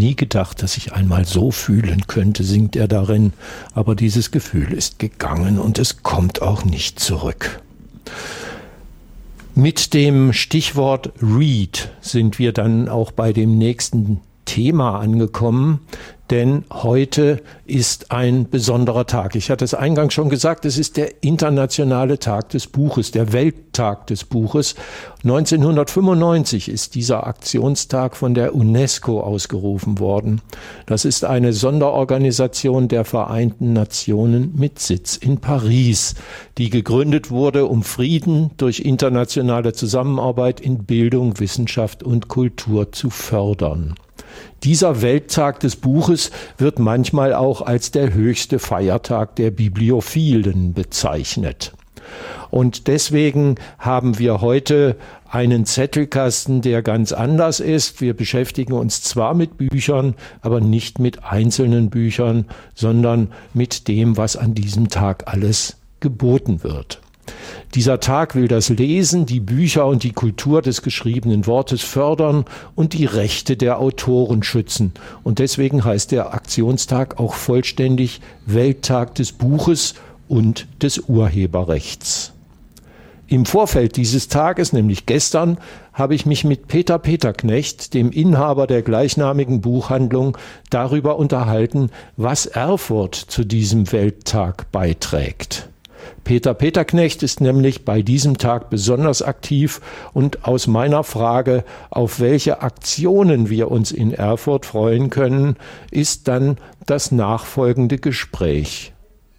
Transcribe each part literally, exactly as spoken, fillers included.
nie gedacht, dass ich einmal so fühlen könnte, singt er darin. Aber dieses Gefühl ist gegangen und es kommt auch nicht zurück. Mit dem Stichwort Read sind wir dann auch bei dem nächsten Thema angekommen, denn heute ist ein besonderer Tag. Ich hatte es eingangs schon gesagt, es ist der internationale Tag des Buches, der Welttag des Buches. neunzehnhundertfünfundneunzig ist dieser Aktionstag von der UNESCO ausgerufen worden. Das ist eine Sonderorganisation der Vereinten Nationen mit Sitz in Paris, die gegründet wurde, um Frieden durch internationale Zusammenarbeit in Bildung, Wissenschaft und Kultur zu fördern. Dieser Welttag des Buches wird manchmal auch als der höchste Feiertag der Bibliophilen bezeichnet. Und deswegen haben wir heute einen Zettelkasten, der ganz anders ist. Wir beschäftigen uns zwar mit Büchern, aber nicht mit einzelnen Büchern, sondern mit dem, was an diesem Tag alles geboten wird. Dieser Tag will das Lesen, die Bücher und die Kultur des geschriebenen Wortes fördern und die Rechte der Autoren schützen. Und deswegen heißt der Aktionstag auch vollständig Welttag des Buches und des Urheberrechts. Im Vorfeld dieses Tages, nämlich gestern, habe ich mich mit Peter Peterknecht, dem Inhaber der gleichnamigen Buchhandlung, darüber unterhalten, was Erfurt zu diesem Welttag beiträgt. Peter Peterknecht ist nämlich bei diesem Tag besonders aktiv und aus meiner Frage, auf welche Aktionen wir uns in Erfurt freuen können, ist dann das nachfolgende Gespräch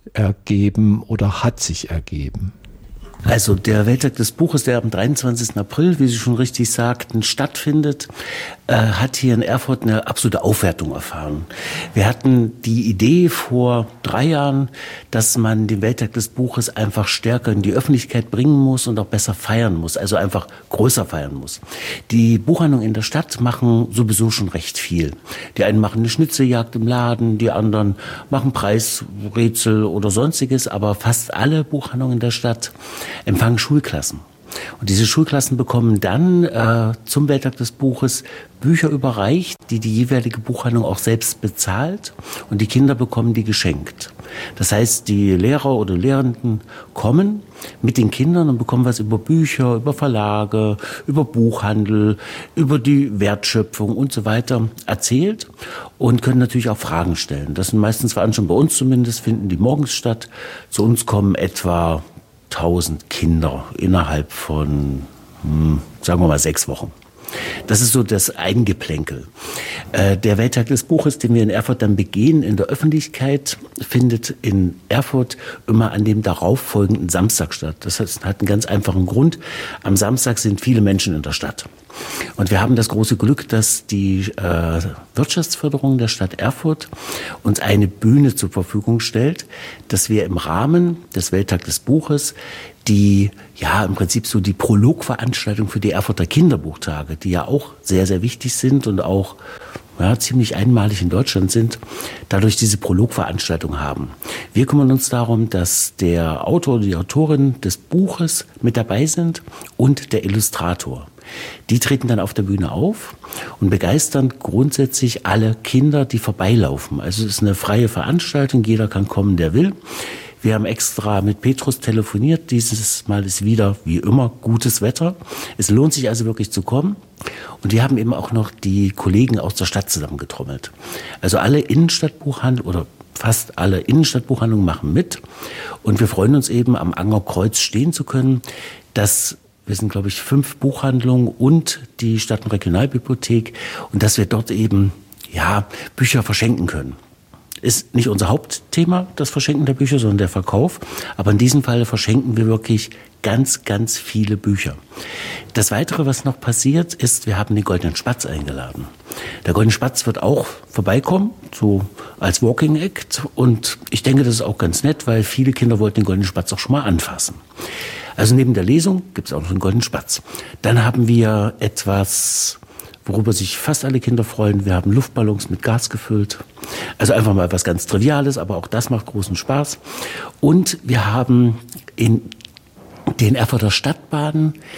ergeben oder hat sich ergeben. Also der Welttag des Buches, der am dreiundzwanzigsten April, wie Sie schon richtig sagten, stattfindet, äh, hat hier in Erfurt eine absolute Aufwertung erfahren. Wir hatten die Idee vor drei Jahren, dass man den Welttag des Buches einfach stärker in die Öffentlichkeit bringen muss und auch besser feiern muss, also einfach größer feiern muss. Die Buchhandlungen in der Stadt machen sowieso schon recht viel. Die einen machen eine Schnitzeljagd im Laden, die anderen machen Preisrätsel oder sonstiges, aber fast alle Buchhandlungen in der Stadt empfangen Schulklassen. Und diese Schulklassen bekommen dann äh, zum Welttag des Buches Bücher überreicht, die die jeweilige Buchhandlung auch selbst bezahlt, und die Kinder bekommen die geschenkt. Das heißt, die Lehrer oder Lehrenden kommen mit den Kindern und bekommen was über Bücher, über Verlage, über Buchhandel, über die Wertschöpfung und so weiter erzählt und können natürlich auch Fragen stellen. Das sind meistens Veranstaltungen, bei uns zumindest, finden die morgens statt. Zu uns kommen etwa tausend Kinder innerhalb von, hm, sagen wir mal, sechs Wochen. Das ist so das Eingeplänkel. Äh, der Welttag des Buches, den wir in Erfurt dann begehen in der Öffentlichkeit, findet in Erfurt immer an dem darauffolgenden Samstag statt. Das heißt, hat einen ganz einfachen Grund. Am Samstag sind viele Menschen in der Stadt. Und wir haben das große Glück, dass die äh, Wirtschaftsförderung der Stadt Erfurt uns eine Bühne zur Verfügung stellt, dass wir im Rahmen des Welttag des Buches die, ja, im Prinzip so die Prologveranstaltung für die Erfurter Kinderbuchtage, die ja auch sehr, sehr wichtig sind und auch ja, ziemlich einmalig in Deutschland sind, dadurch diese Prologveranstaltung haben. Wir kümmern uns darum, dass der Autor oder die Autorin des Buches mit dabei sind und der Illustrator. Die treten dann auf der Bühne auf und begeistern grundsätzlich alle Kinder, die vorbeilaufen. Also es ist eine freie Veranstaltung, jeder kann kommen, der will. Wir haben extra mit Petrus telefoniert. Dieses Mal ist wieder, wie immer, gutes Wetter. Es lohnt sich also wirklich zu kommen. Und wir haben eben auch noch die Kollegen aus der Stadt zusammengetrommelt. Also alle Innenstadtbuchhandlungen oder fast alle Innenstadtbuchhandlungen machen mit. Und wir freuen uns eben, am Angerkreuz stehen zu können. Das Wir sind, glaube ich, fünf Buchhandlungen und die Stadt- und Regionalbibliothek. Und dass wir dort eben, ja, Bücher verschenken können. Ist nicht unser Hauptthema, das Verschenken der Bücher, sondern der Verkauf. Aber in diesem Fall verschenken wir wirklich ganz, ganz viele Bücher. Das Weitere, was noch passiert, ist, wir haben den Goldenen Spatz eingeladen. Der Goldene Spatz wird auch vorbeikommen, so als Walking Act. Und ich denke, das ist auch ganz nett, weil viele Kinder wollten den Goldenen Spatz auch schon mal anfassen. Also neben der Lesung gibt es auch noch einen Goldenen Spatz. Dann haben wir etwas, worüber sich fast alle Kinder freuen. Wir haben Luftballons mit Gas gefüllt. Also einfach mal was ganz Triviales, aber auch das macht großen Spaß. Und wir haben in den Erfurter Stadtbahnen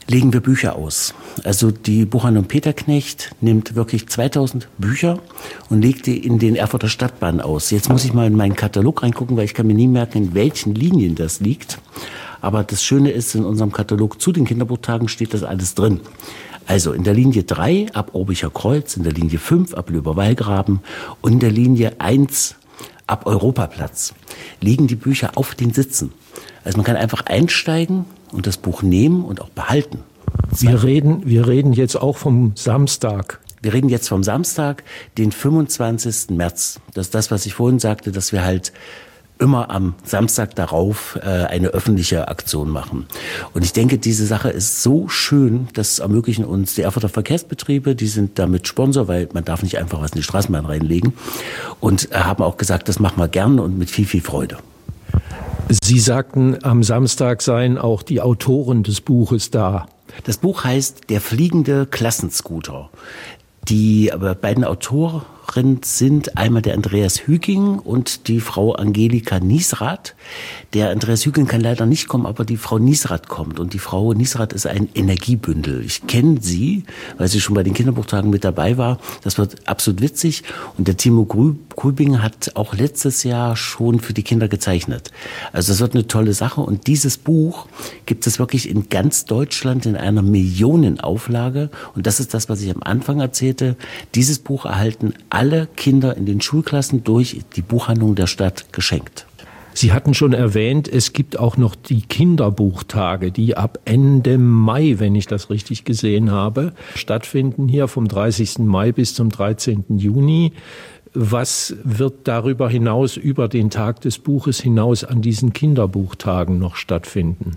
legen wir Bücher aus. Also die Buchhandlung Peterknecht nimmt wirklich zweitausend Bücher und legt die in den Erfurter Stadtbahn aus. Jetzt muss ich mal in meinen Katalog reingucken, weil ich kann mir nie merken, in welchen Linien das liegt. Aber das Schöne ist, in unserem Katalog zu den Kinderbuchtagen steht das alles drin. Also in der Linie drei ab Orbicher Kreuz, in der Linie fünf ab Löber-Wallgraben und in der Linie eins ab Europaplatz liegen die Bücher auf den Sitzen. Also man kann einfach einsteigen und das Buch nehmen und auch behalten. Wir reden, wir reden jetzt auch vom Samstag. Wir reden jetzt vom Samstag, den fünfundzwanzigsten März. Das ist das, was ich vorhin sagte, dass wir halt immer am Samstag darauf äh, eine öffentliche Aktion machen. Und ich denke, diese Sache ist so schön, das ermöglichen uns die Erfurter Verkehrsbetriebe, die sind damit Sponsor, weil man darf nicht einfach was in die Straßenbahn reinlegen. Und äh, haben auch gesagt, das machen wir gerne und mit viel, viel Freude. Sie sagten, am Samstag seien auch die Autoren des Buches da. Das Buch heißt Der fliegende Klassenscooter. Die beiden Autoren sind einmal der Andreas Hüging und die Frau Angelika Niesrath. Der Andreas Hüging kann leider nicht kommen, aber die Frau Niesrath kommt. Und die Frau Niesrath ist ein Energiebündel. Ich kenne sie, weil sie schon bei den Kinderbuchtagen mit dabei war. Das wird absolut witzig. Und der Timo Grübing hat auch letztes Jahr schon für die Kinder gezeichnet. Also das wird eine tolle Sache. Und dieses Buch gibt es wirklich in ganz Deutschland in einer Millionenauflage. Und das ist das, was ich am Anfang erzählte. Dieses Buch erhalten alle Kinder in den Schulklassen durch die Buchhandlung der Stadt geschenkt. Sie hatten schon erwähnt, es gibt auch noch die Kinderbuchtage, die ab Ende Mai, wenn ich das richtig gesehen habe, stattfinden hier vom dreißigsten Mai bis zum dreizehnten Juni. Was wird darüber hinaus, über den Tag des Buches hinaus an diesen Kinderbuchtagen noch stattfinden?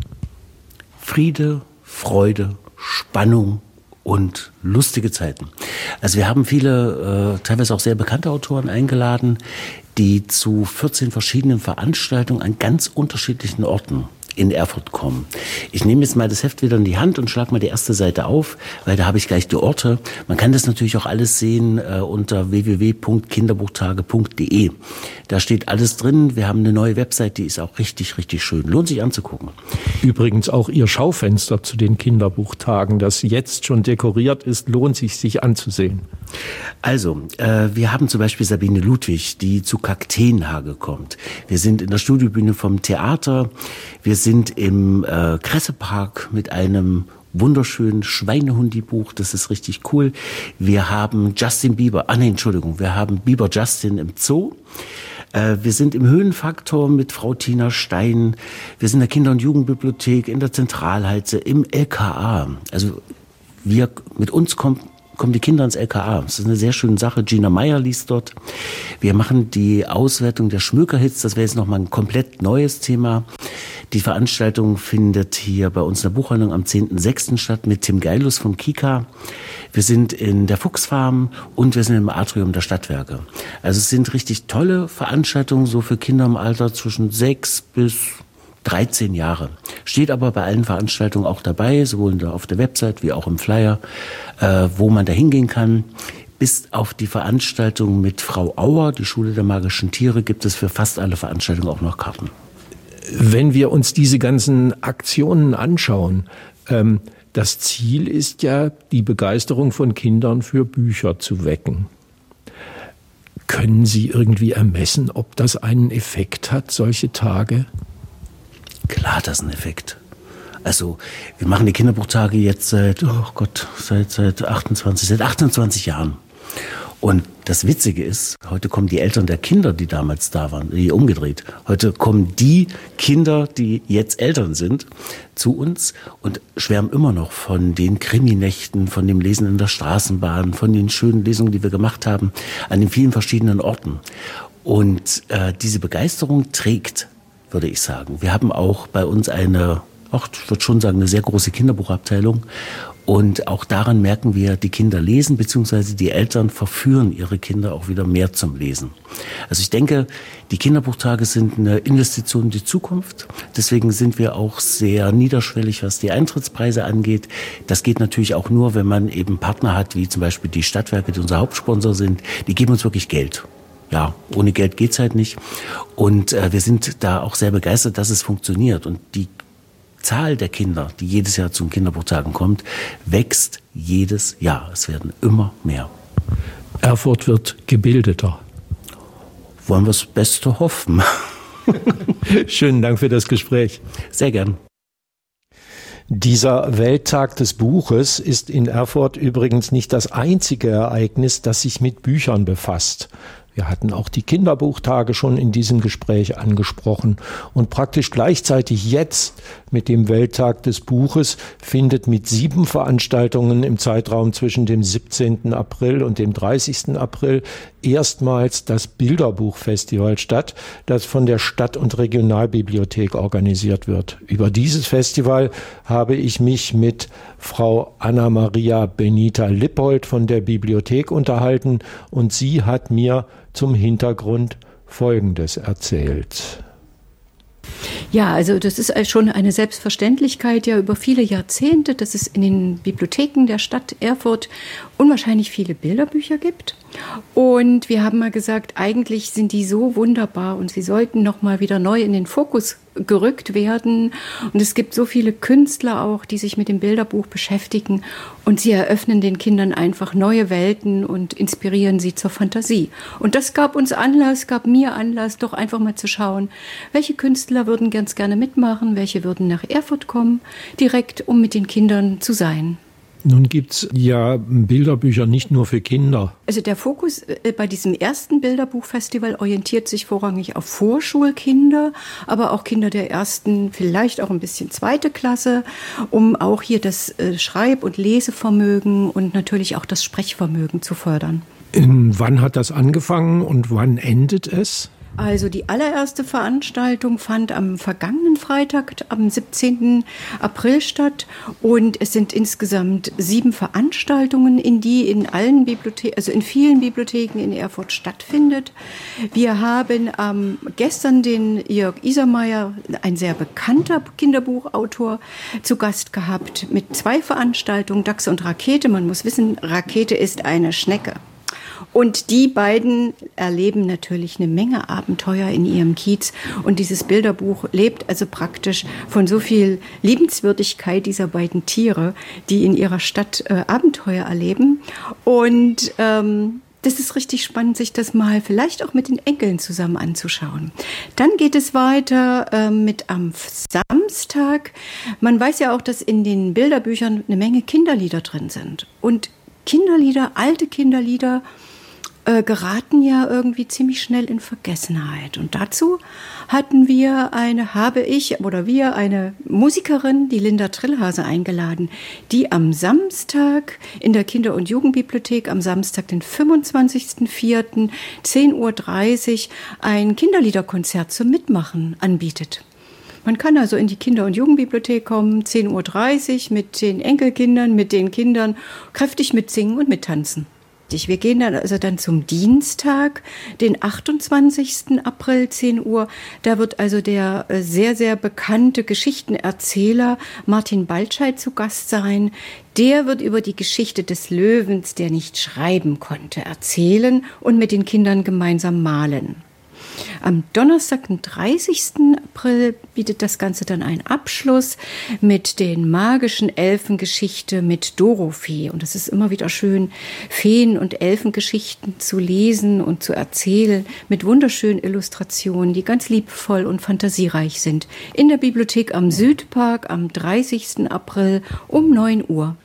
Friede, Freude, Spannung und lustige Zeiten. Also wir haben viele, äh, teilweise auch sehr bekannte Autoren eingeladen, die zu vierzehn verschiedenen Veranstaltungen an ganz unterschiedlichen Orten in Erfurt kommen. Ich nehme jetzt mal das Heft wieder in die Hand und schlage mal die erste Seite auf, weil da habe ich gleich die Orte. Man kann das natürlich auch alles sehen äh, unter w w w punkt kinderbuchtage punkt d e. Da steht alles drin. Wir haben eine neue Website, die ist auch richtig, richtig schön. Lohnt sich anzugucken. Übrigens auch Ihr Schaufenster zu den Kinderbuchtagen, das jetzt schon dekoriert ist, lohnt sich, sich anzusehen. Also, äh, wir haben zum Beispiel Sabine Ludwig, die zu Kakteenhage kommt. Wir sind in der Studiobühne vom Theater. Wir sind im äh, Kressepark mit einem wunderschönen Schweinehundi-Buch. Das ist richtig cool. Wir haben Justin Bieber. Ah, nee, Entschuldigung. Wir haben Bieber Justin im Zoo. Äh, wir sind im Höhenfaktor mit Frau Tina Stein. Wir sind in der Kinder- und Jugendbibliothek, in der Zentralheize, im L K A. Also, wir, mit uns kommt kommen die Kinder ins L K A. Das ist eine sehr schöne Sache. Gina Meyer liest dort. Wir machen die Auswertung der Schmökerhits. Das wäre jetzt nochmal ein komplett neues Thema. Die Veranstaltung findet hier bei uns in der Buchhandlung am zehnten sechsten statt mit Tim Geilus vom Kika. Wir sind in der Fuchsfarm und wir sind im Atrium der Stadtwerke. Also es sind richtig tolle Veranstaltungen, so für Kinder im Alter zwischen sechs bis dreizehn Jahre. Steht aber bei allen Veranstaltungen auch dabei, sowohl auf der Website wie auch im Flyer, äh, wo man da hingehen kann. Bis auf die Veranstaltung mit Frau Auer, die Schule der magischen Tiere, gibt es für fast alle Veranstaltungen auch noch Karten. Wenn wir uns diese ganzen Aktionen anschauen, ähm, das Ziel ist ja, die Begeisterung von Kindern für Bücher zu wecken. Können Sie irgendwie ermessen, ob das einen Effekt hat, solche Tage? Klar hat das einen Effekt. Also, wir machen die Kinderbuchtage jetzt seit, oh Gott, seit, seit achtundzwanzig, seit achtundzwanzig Jahren. Und das Witzige ist, heute kommen die Eltern der Kinder, die damals da waren, die umgedreht. Heute kommen die Kinder, die jetzt Eltern sind, zu uns und schwärmen immer noch von den Kriminächten, von dem Lesen in der Straßenbahn, von den schönen Lesungen, die wir gemacht haben, an den vielen verschiedenen Orten. Und äh, diese Begeisterung trägt, würde ich sagen. Wir haben auch bei uns eine, auch, ich würde schon sagen, eine sehr große Kinderbuchabteilung. Und auch daran merken wir, die Kinder lesen, beziehungsweise die Eltern verführen ihre Kinder auch wieder mehr zum Lesen. Also ich denke, die Kinderbuchtage sind eine Investition in die Zukunft. Deswegen sind wir auch sehr niederschwellig, was die Eintrittspreise angeht. Das geht natürlich auch nur, wenn man eben Partner hat, wie zum Beispiel die Stadtwerke, die unser Hauptsponsor sind. Die geben uns wirklich Geld. Ja, ohne Geld geht's halt nicht. Und äh, wir sind da auch sehr begeistert, dass es funktioniert. Und die Zahl der Kinder, die jedes Jahr zum Kinderbuchtagen kommt, wächst jedes Jahr. Es werden immer mehr. Erfurt wird gebildeter. Wollen wir das Beste hoffen. Schönen Dank für das Gespräch. Sehr gern. Dieser Welttag des Buches ist in Erfurt übrigens nicht das einzige Ereignis, das sich mit Büchern befasst. Wir hatten auch die Kinderbuchtage schon in diesem Gespräch angesprochen. Und praktisch gleichzeitig jetzt mit dem Welttag des Buches findet mit sieben Veranstaltungen im Zeitraum zwischen dem siebzehnten April und dem dreißigsten April erstmals das Bilderbuchfestival statt, das von der Stadt- und Regionalbibliothek organisiert wird. Über dieses Festival habe ich mich mit Frau Anna-Maria Benita-Lippold von der Bibliothek unterhalten und sie hat mir zum Hintergrund Folgendes erzählt. Ja, also das ist schon eine Selbstverständlichkeit ja über viele Jahrzehnte, dass es in den Bibliotheken der Stadt Erfurt unwahrscheinlich viele Bilderbücher gibt. Und wir haben mal gesagt, eigentlich sind die so wunderbar und sie sollten noch mal wieder neu in den Fokus gerückt werden. Und es gibt so viele Künstler auch, die sich mit dem Bilderbuch beschäftigen und sie eröffnen den Kindern einfach neue Welten und inspirieren sie zur Fantasie. Und das gab uns Anlass, gab mir Anlass, doch einfach mal zu schauen, welche Künstler würden ganz gerne mitmachen, welche würden nach Erfurt kommen, direkt, um mit den Kindern zu sein. Nun gibt's ja Bilderbücher nicht nur für Kinder. Also der Fokus äh, bei diesem ersten Bilderbuchfestival orientiert sich vorrangig auf Vorschulkinder, aber auch Kinder der ersten, vielleicht auch ein bisschen zweite Klasse, um auch hier das äh, Schreib- und Lesevermögen und natürlich auch das Sprechvermögen zu fördern. In, wann hat das angefangen und wann endet es? Also die allererste Veranstaltung fand am vergangenen Freitag, am siebzehnten April statt und es sind insgesamt sieben Veranstaltungen, in die in allen Bibliotheken, also in vielen Bibliotheken in Erfurt stattfindet. Wir haben ähm, gestern den Jörg Isermeier, ein sehr bekannter Kinderbuchautor, zu Gast gehabt mit zwei Veranstaltungen, Dachse und Rakete. Man muss wissen, Rakete ist eine Schnecke. Und die beiden erleben natürlich eine Menge Abenteuer in ihrem Kiez. Und dieses Bilderbuch lebt also praktisch von so viel Liebenswürdigkeit dieser beiden Tiere, die in ihrer Stadt äh, Abenteuer erleben. Und ähm, das ist richtig spannend, sich das mal vielleicht auch mit den Enkeln zusammen anzuschauen. Dann geht es weiter äh, mit am Samstag. Man weiß ja auch, dass in den Bilderbüchern eine Menge Kinderlieder drin sind. Und Kinderlieder, alte Kinderlieder, äh, geraten ja irgendwie ziemlich schnell in Vergessenheit. Und dazu hatten wir eine, habe ich oder wir eine Musikerin, die Linda Trillhase, eingeladen, die am Samstag in der Kinder- und Jugendbibliothek, am Samstag, den fünfundzwanzigsten vierten zehn Uhr dreißig, ein Kinderliederkonzert zum Mitmachen anbietet. Man kann also in die Kinder- und Jugendbibliothek kommen, zehn Uhr dreißig, mit den Enkelkindern, mit den Kindern kräftig mitsingen und mittanzen. Wir gehen dann also dann zum Dienstag, den achtundzwanzigsten April, zehn Uhr. Da wird also der sehr, sehr bekannte Geschichtenerzähler Martin Baltscheid zu Gast sein. Der wird über die Geschichte des Löwens, der nicht schreiben konnte, erzählen und mit den Kindern gemeinsam malen. Am Donnerstag, den dreißigsten April, bietet das Ganze dann einen Abschluss mit den magischen Elfengeschichte mit Dorofee. Und es ist immer wieder schön, Feen- und Elfengeschichten zu lesen und zu erzählen mit wunderschönen Illustrationen, die ganz liebevoll und fantasiereich sind. In der Bibliothek am Südpark am dreißigsten April um neun Uhr.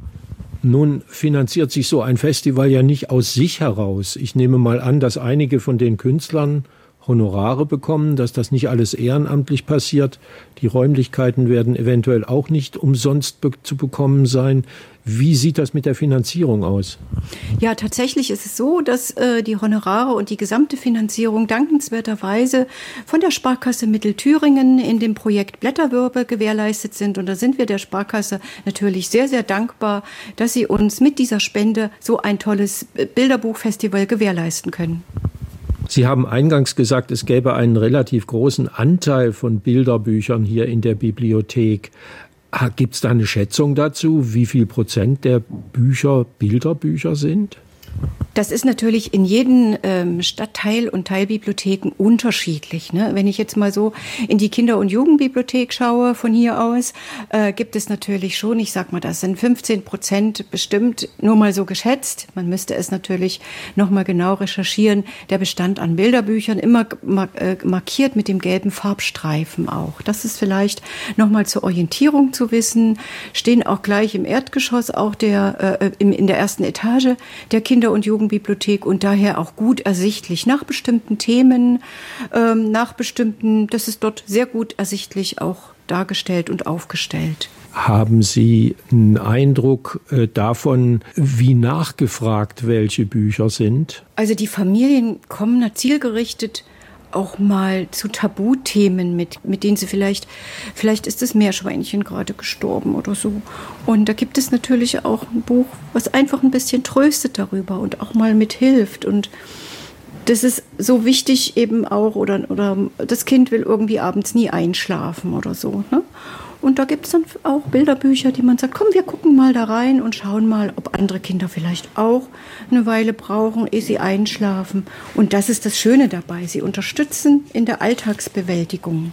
Nun finanziert sich so ein Festival ja nicht aus sich heraus. Ich nehme mal an, dass einige von den Künstlern Honorare bekommen, dass das nicht alles ehrenamtlich passiert. Die Räumlichkeiten werden eventuell auch nicht umsonst be- zu bekommen sein. Wie sieht das mit der Finanzierung aus? Ja, tatsächlich ist es so, dass äh, die Honorare und die gesamte Finanzierung dankenswerterweise von der Sparkasse Mittelthüringen in dem Projekt Blätterwirbel gewährleistet sind. Und da sind wir der Sparkasse natürlich sehr, sehr dankbar, dass sie uns mit dieser Spende so ein tolles Bilderbuchfestival gewährleisten können. Sie haben eingangs gesagt, es gäbe einen relativ großen Anteil von Bilderbüchern hier in der Bibliothek. Gibt es da eine Schätzung dazu, wie viel Prozent der Bücher Bilderbücher sind? Das ist natürlich in jedem ähm, Stadtteil und Teilbibliotheken unterschiedlich. Ne? Wenn ich jetzt mal so in die Kinder- und Jugendbibliothek schaue von hier aus, äh, gibt es natürlich schon, ich sag mal, das sind fünfzehn Prozent bestimmt, nur mal so geschätzt. Man müsste es natürlich noch mal genau recherchieren. Der Bestand an Bilderbüchern immer markiert mit dem gelben Farbstreifen auch. Das ist vielleicht noch mal zur Orientierung zu wissen. Stehen auch gleich im Erdgeschoss, auch der äh, im, in der ersten Etage der Kinder- und Jugendbibliothek und daher auch gut ersichtlich nach bestimmten Themen, ähm, nach bestimmten, das ist dort sehr gut ersichtlich auch dargestellt und aufgestellt. Haben Sie einen Eindruck äh, davon, wie nachgefragt welche Bücher sind? Also die Familien kommen da zielgerichtet auch mal zu Tabuthemen mit, mit denen sie vielleicht, vielleicht ist das Meerschweinchen gerade gestorben oder so. Und da gibt es natürlich auch ein Buch, was einfach ein bisschen tröstet darüber und auch mal mithilft. Und das ist so wichtig eben auch, oder, oder das Kind will irgendwie abends nie einschlafen oder so, ne? Und da gibt es dann auch Bilderbücher, die man sagt, komm, wir gucken mal da rein und schauen mal, ob andere Kinder vielleicht auch eine Weile brauchen, ehe sie einschlafen. Und das ist das Schöne dabei. Sie unterstützen in der Alltagsbewältigung.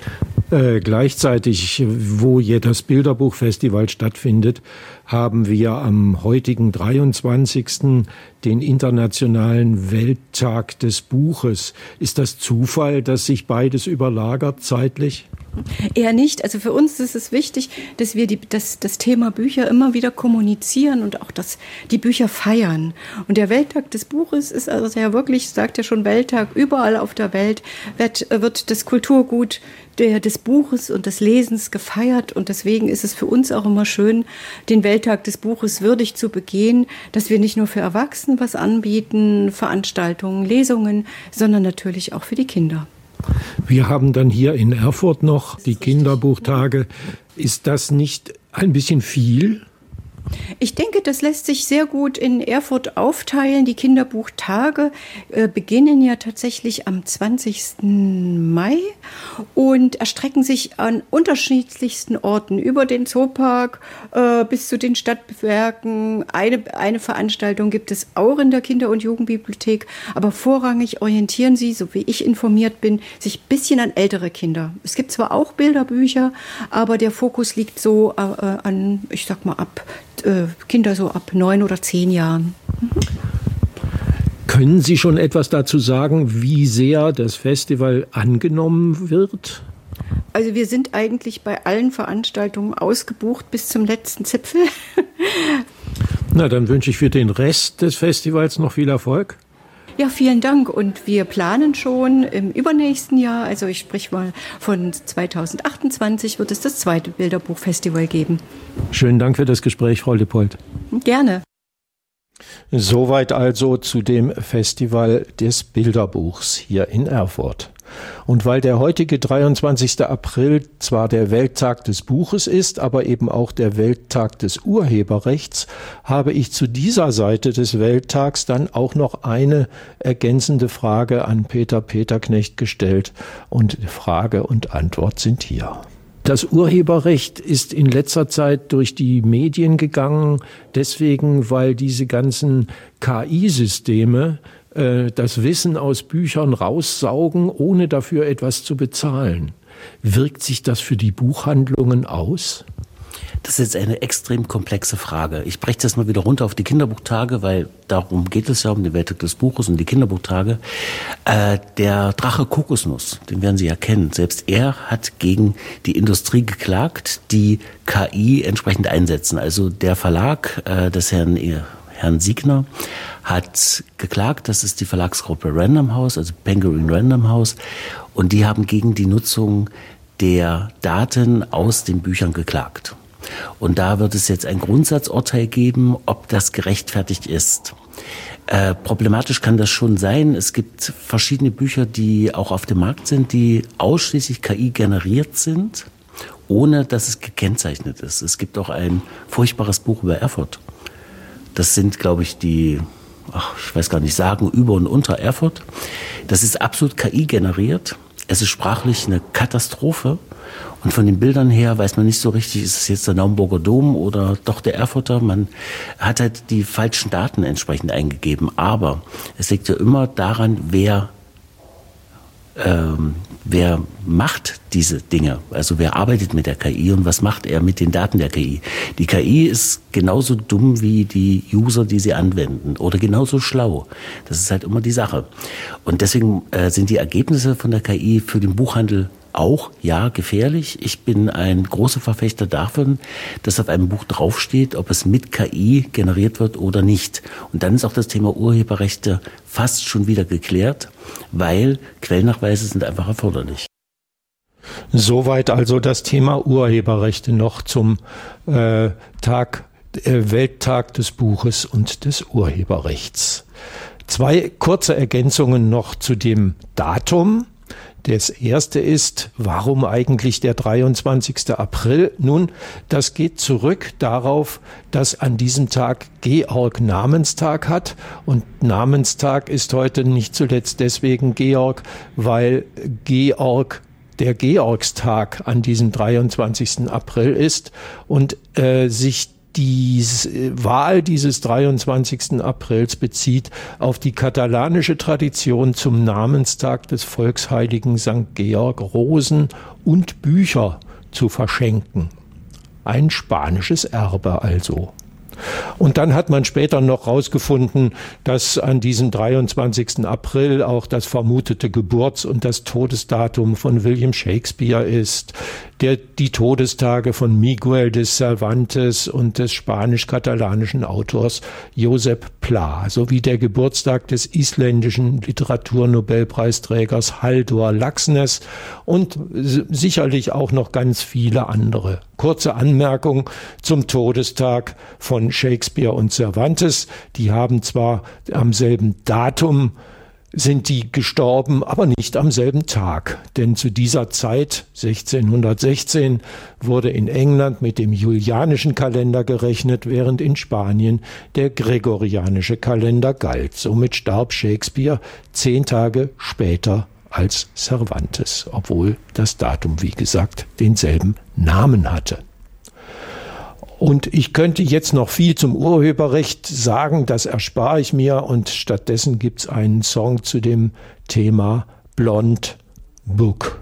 Äh, gleichzeitig, wo hier das Bilderbuchfestival stattfindet, haben wir am heutigen dreiundzwanzigsten den Internationalen Welttag des Buches. Ist das Zufall, dass sich beides überlagert zeitlich? Eher nicht. Also für uns ist es wichtig, dass wir die, das, das Thema Bücher immer wieder kommunizieren und auch das, die Bücher feiern. Und der Welttag des Buches ist also ja wirklich, sagt ja schon Welttag, überall auf der Welt wird, wird das Kulturgut der, des Buches und des Lesens gefeiert. Und deswegen ist es für uns auch immer schön, den Welttag des Buches würdig zu begehen, dass wir nicht nur für Erwachsene was anbieten, Veranstaltungen, Lesungen, sondern natürlich auch für die Kinder. Wir haben dann hier in Erfurt noch die Kinderbuchtage. Ist das nicht ein bisschen viel? Ich denke, das lässt sich sehr gut in Erfurt aufteilen. Die Kinderbuchtage äh, beginnen ja tatsächlich am zwanzigsten Mai und erstrecken sich an unterschiedlichsten Orten, über den Zoopark äh, bis zu den Stadtwerken. Eine, eine Veranstaltung gibt es auch in der Kinder- und Jugendbibliothek, aber vorrangig orientieren sie, so wie ich informiert bin, sich ein bisschen an ältere Kinder. Es gibt zwar auch Bilderbücher, aber der Fokus liegt so äh, an, ich sag mal, ab Kinder so ab neun oder zehn Jahren. Mhm. Können Sie schon etwas dazu sagen, wie sehr das Festival angenommen wird? Also wir sind eigentlich bei allen Veranstaltungen ausgebucht bis zum letzten Zipfel. Na, dann wünsche ich für den Rest des Festivals noch viel Erfolg. Ja, vielen Dank. Und wir planen schon im übernächsten Jahr, also ich spreche mal von zweitausendachtundzwanzig, wird es das zweite Bilderbuchfestival geben. Schönen Dank für das Gespräch, Frau Lippold. Gerne. Soweit also zu dem Festival des Bilderbuchs hier in Erfurt. Und weil der heutige dreiundzwanzigste April zwar der Welttag des Buches ist, aber eben auch der Welttag des Urheberrechts, habe ich zu dieser Seite des Welttags dann auch noch eine ergänzende Frage an Peter Peterknecht gestellt. Und Frage und Antwort sind hier. Das Urheberrecht ist in letzter Zeit durch die Medien gegangen, deswegen, weil diese ganzen K I-Systeme äh, das Wissen aus Büchern raussaugen, ohne dafür etwas zu bezahlen. Wirkt sich das für die Buchhandlungen aus? Das ist jetzt eine extrem komplexe Frage. Ich breche das mal wieder runter auf die Kinderbuchtage, weil darum geht es ja, um den Welttag des Buches und die Kinderbuchtage. Äh, der Drache Kokosnuss, den werden Sie ja kennen, selbst er hat gegen die Industrie geklagt, die K I entsprechend einsetzen. Also der Verlag äh, des Herrn, Herrn Siegner hat geklagt, das ist die Verlagsgruppe Random House, also Penguin Random House, und die haben gegen die Nutzung der Daten aus den Büchern geklagt. Und da wird es jetzt ein Grundsatzurteil geben, ob das gerechtfertigt ist. Äh, problematisch kann das schon sein. Es gibt verschiedene Bücher, die auch auf dem Markt sind, die ausschließlich K I generiert sind, ohne dass es gekennzeichnet ist. Es gibt auch ein furchtbares Buch über Erfurt. Das sind, glaube ich, die, ach, ich weiß gar nicht, sagen über und unter Erfurt. Das ist absolut K I generiert. Es ist sprachlich eine Katastrophe. Und von den Bildern her weiß man nicht so richtig, ist es jetzt der Naumburger Dom oder doch der Erfurter. Man hat halt die falschen Daten entsprechend eingegeben. Aber es liegt ja immer daran, wer, ähm, wer macht diese Dinge. Also wer arbeitet mit der K I und was macht er mit den Daten der K I. Die K I ist genauso dumm wie die User, die sie anwenden. Oder genauso schlau. Das ist halt immer die Sache. Und deswegen äh, sind die Ergebnisse von der K I für den Buchhandel auch, ja, gefährlich. Ich bin ein großer Verfechter davon, dass auf einem Buch draufsteht, ob es mit K I generiert wird oder nicht. Und dann ist auch das Thema Urheberrechte fast schon wieder geklärt, weil Quellnachweise sind einfach erforderlich. Soweit also das Thema Urheberrechte noch zum äh, Tag, äh, Welttag des Buches und des Urheberrechts. Zwei kurze Ergänzungen noch zu dem Datum. Das erste ist, warum eigentlich der dreiundzwanzigster April? Nun, das geht zurück darauf, dass an diesem Tag Georg Namenstag hat. Und Namenstag ist heute nicht zuletzt deswegen Georg, weil Georg der Georgstag an diesem dreiundzwanzigsten April ist und äh, sich die Wahl dieses dreiundzwanzigsten Aprils bezieht auf die katalanische Tradition zum Namenstag des Volksheiligen Sankt Georg Rosen und Bücher zu verschenken. Ein spanisches Erbe also. Und dann hat man später noch herausgefunden, dass an diesem dreiundzwanzigsten April auch das vermutete Geburts- und das Todesdatum von William Shakespeare ist, der die Todestage von Miguel de Cervantes und des spanisch-katalanischen Autors Josep Pla, sowie der Geburtstag des isländischen Literaturnobelpreisträgers Halldór Laxness und sicherlich auch noch ganz viele andere. Kurze Anmerkung zum Todestag von Shakespeare und Cervantes. Die haben zwar am selben Datum sind die gestorben, aber nicht am selben Tag. Denn zu dieser Zeit, sechzehnhundertsechzehn, wurde in England mit dem julianischen Kalender gerechnet, während in Spanien der gregorianische Kalender galt. Somit starb Shakespeare zehn Tage später als Cervantes, obwohl das Datum, wie gesagt, denselben Namen hatte. Und ich könnte jetzt noch viel zum Urheberrecht sagen, das erspare ich mir und stattdessen gibt es einen Song zu dem Thema Blonde Book.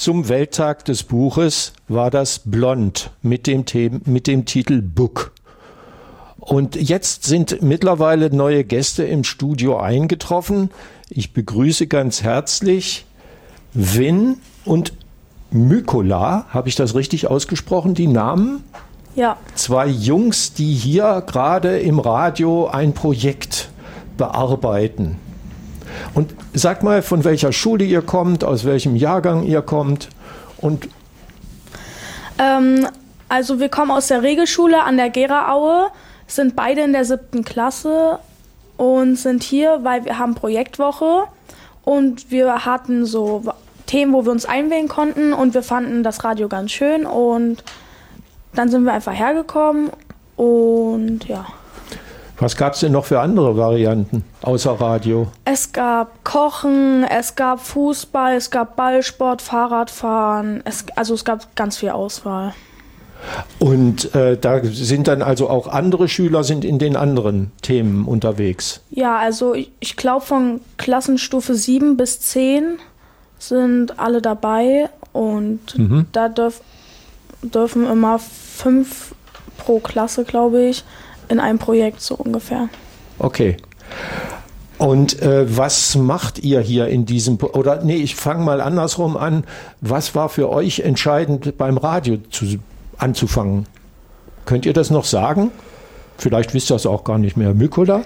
zum Welttag des Buches war das Blond mit dem, The- mit dem Titel Book. Und jetzt sind mittlerweile neue Gäste im Studio eingetroffen. Ich begrüße ganz herzlich Vin und Mykola. Habe ich das richtig ausgesprochen, die Namen? Ja. Zwei Jungs, die hier gerade im Radio ein Projekt bearbeiten. Und sag mal, von welcher Schule ihr kommt, aus welchem Jahrgang ihr kommt. Und Ähm, also wir kommen aus der Regelschule an der Geraaue, sind beide in der siebten Klasse und sind hier, weil wir haben Projektwoche und wir hatten so Themen, wo wir uns einwählen konnten und wir fanden das Radio ganz schön und dann sind wir einfach hergekommen und ja. was gab es denn noch für andere Varianten außer Radio? Es gab Kochen, es gab Fußball, es gab Ballsport, Fahrradfahren, es, also es gab ganz viel Auswahl. Und äh, da sind dann also auch andere Schüler sind in den anderen Themen unterwegs. Ja, also ich, ich glaube von Klassenstufe sieben bis zehn sind alle dabei und Mhm. da dürf, dürfen immer fünf pro Klasse, glaube ich, in einem Projekt so ungefähr. Okay. Und äh, was macht ihr hier in diesem, Pro- oder nee, ich fange mal andersrum an. Was war für euch entscheidend beim Radio zu, anzufangen? Könnt ihr das noch sagen? Vielleicht wisst ihr es auch gar nicht mehr. Mykola?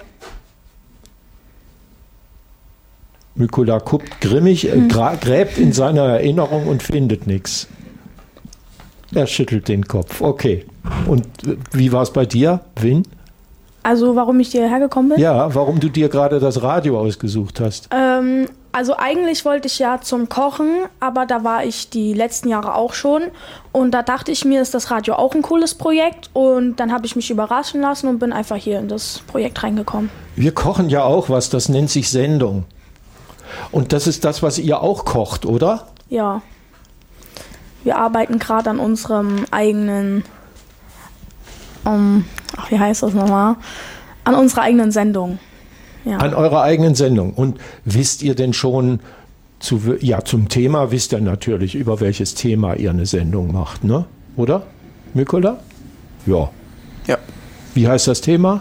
Mykola guckt grimmig, äh, gra- gräbt in seiner Erinnerung und findet nichts. Er schüttelt den Kopf. Okay. Und äh, wie war es bei dir, Vin? Also warum ich hierher gekommen bin? Ja, warum du dir gerade das Radio ausgesucht hast. Ähm, also eigentlich wollte ich ja zum Kochen, aber da war ich die letzten Jahre auch schon. Und da dachte ich mir, ist das Radio auch ein cooles Projekt. Und dann habe ich mich überraschen lassen und bin einfach hier in das Projekt reingekommen. Wir kochen ja auch was, das nennt sich Sendung. Und das ist das, was ihr auch kocht, oder? Ja. Wir arbeiten gerade an unserem eigenen, um, ach, wie heißt das nochmal? An unserer eigenen Sendung. Ja. An eurer eigenen Sendung. Und wisst ihr denn schon, zu, ja, zum Thema wisst ihr natürlich, über welches Thema ihr eine Sendung macht, ne? Oder, Mykola? Ja. Ja. Wie heißt das Thema?